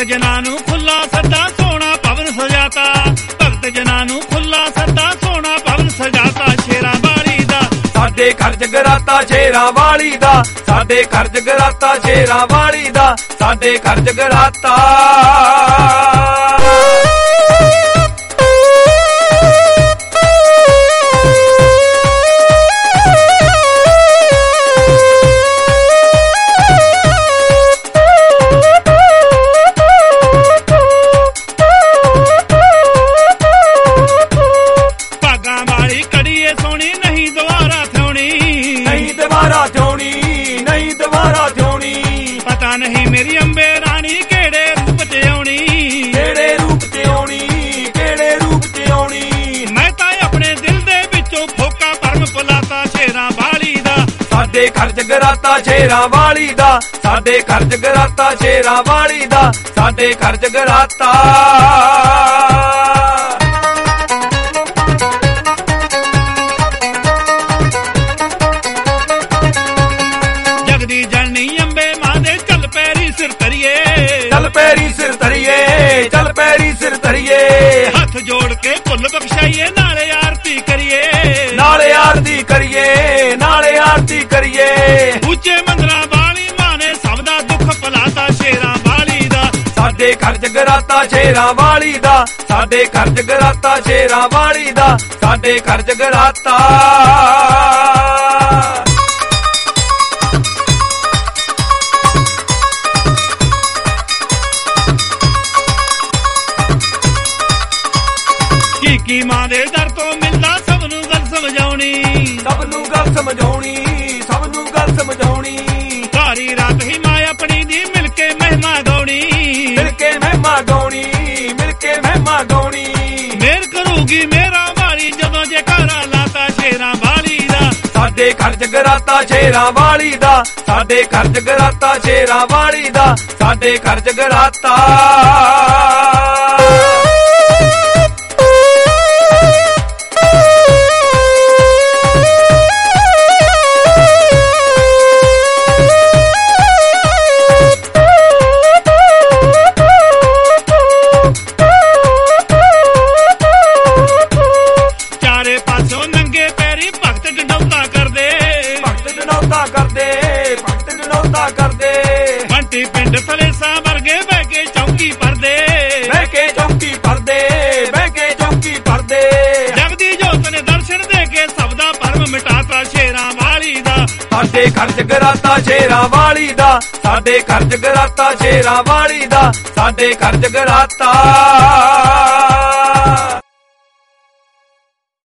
ਜਨਾਂ ਨੂੰ ਖੁੱਲਾ ਸੱਦਾ ਸੋਹਣਾ ਭਵਨ ਸਜਾਤਾ, ਭਗਤ ਜਨਾਂ ਨੂੰ ਖੁੱਲਾ ਸੱਦਾ ਸੋਹਣਾ ਭਵਨ ਸਜਾਤਾ ਸ਼ੇਰਾਂ ਵਾਲੀ ਦਾ। ਸਾਡੇ ਘਰ ਜਗਰਾਤਾ ਸ਼ੇਰਾਂ ਵਾਲੀ ਦਾ, ਸਾਡੇ ਘਰ ਜਗਰਾਤਾ ਸ਼ੇਰਾਂ ਵਾਲੀ ਦਾ, ਸਾਡੇ ਘਰ ਜਗਰਾਤਾ। ਪਤਾ ਨਹੀਂ ਮੇਰੀ ਅੰਬੇ ਰਾਣੀ ਕਿਹੜੇ ਰੂਪ ਚ ਆਉਣੀ, ਕਿਹੜੇ ਰੂਪ ਚ ਆਉਣੀ, ਕਿਹੜੇ ਰੂਪ ਚ ਆਉਣੀ। ਮੈਂ ਤਾਂ ਆਪਣੇ ਦਿਲ ਦੇ ਵਿੱਚੋਂ ਫੋਕਾ ਭਰਮ ਭੁਲਾਤਾ ਸ਼ੇਰਾਂ ਵਾਲੀ ਦਾ। ਸਾਡੇ ਘਰ ਜਗਰਾਤਾ ਸ਼ੇਰਾਂ ਵਾਲੀ ਦਾ, ਸਾਡੇ ਘਰ ਜਗਰਾਤਾ ਸ਼ੇਰਾਂ ਵਾਲੀ ਦਾ, ਸਾਡੇ ਘਰ ਜਗਰਾਤਾ। ਜਗਦੀ ਜਨਨੀ ਅੰਬੇ ਮਾਂ ਦੇ ਚੱਲ ਪੈਰੀ ਸਿਰ ਧਰੀਏ, ਚੱਲ ਪੈਰੀ ਸਿਰ ਧਰੀਏ, ਚੱਲ ਪੈਰੀ ਸਿਰ ਧਰੀਏ। ਹੱਥ ਜੋੜ ਕੇ ਭੁੱਲ ਬਖਸ਼ਾਈਏ ਨਾਲੇ ਆਰਤੀ ਕਰੀਏ, ਨਾਲੇ ਆਰਤੀ ਕਰੀਏ, ਨਾਲੇ ਆਰਤੀ ਕਰੀਏ। ਉੱਚੇ ਮੰਦਰਾਂ ਵਾਲੀ ਮਾਂ ਨੇ ਸਭ ਦਾ ਦੁੱਖ ਭੁਲਾਤਾ ਸ਼ੇਰਾਂ ਵਾਲੀ ਦਾ। ਸਾਡੇ ਘਰ ਜਗਰਾਤਾ ਸ਼ੇਰਾਂ ਵਾਲੀ ਦਾ, ਸਾਡੇ ਘਰ ਜਗਰਾਤਾ ਸ਼ੇਰਾਂ ਵਾਲੀ ਦਾ, ਸਾਡੇ ਘਰ ਜਗਰਾਤਾ। ਕੀ ਮਾਂ ਦੇ ਦਰ ਤੋਂ ਮਿਲਦਾ ਸਭ ਨੂੰ ਗੱਲ ਸਮਝਾਉਣੀ, ਸਭ ਨੂੰ ਗੱਲ ਸਮਝਾਉਣੀ, ਸਭ ਨੂੰ ਗੱਲ ਸਮਝਾਉਣੀ। ਸਾਰੀ ਰਾਤ ਹੀ ਮਾਂ ਆਪਣੀ ਦੀ ਮਿਲ ਕੇ ਮਹਿਮਾ ਗਾਉਣੀ, ਮਿਲ ਕੇ ਮਹਿਮਾ ਗਾਉਣੀ, ਮਿਲ ਕੇ ਮਹਿਮਾ ਗਾਉਣੀ। ਮੇਰ ਕਰੂਗੀ ਮੇਰਾ ਵਾਲੀ ਜਦੋਂ ਜੈਕਾਰਾ ਲਾਤਾ ਸ਼ੇਰਾਂ ਵਾਲੀ ਦਾ। ਸਾਡੇ ਘਰ ਜਗਰਾਤਾ ਸ਼ੇਰਾਂ ਵਾਲੀ ਦਾ, ਸਾਡੇ ਘਰ ਜਗਰਾਤਾ ਸ਼ੇਰਾਂ ਵਾਲੀ ਦਾ, ਸਾਡੇ ਘਰ ਜਗਰਾਤਾ। ਪਿੰਡ ਫਲੇਸਾਂ ਵਰਗੇ ਬਹਿ ਕੇ ਚੌਂਕੀ ਭਰਦੇ, ਬਹਿ ਕੇ ਚੌਂਕੀ ਭਰਦੇ, ਬਹਿ ਕੇ ਚੌਂਕੀ ਭਰਦੇ। ਜਗਦੀ ਜੋਤ ਨੇ ਦਰਸ਼ਨ ਦੇ ਕੇ ਸਭ ਦਾ ਭਰਮ ਮਿਟਾਤਾ ਸ਼ੇਰਾਂ ਵਾਲੀ ਦਾ। ਸਾਡੇ ਘਰ ਜਗਰਾਤਾ ਸ਼ੇਰਾਂ ਵਾਲੀ ਦਾ, ਸਾਡੇ ਘਰ ਜਗਰਾਤਾ ਸ਼ੇਰਾਂ ਵਾਲੀ ਦਾ, ਸਾਡੇ ਘਰ ਜਗਰਾਤਾ।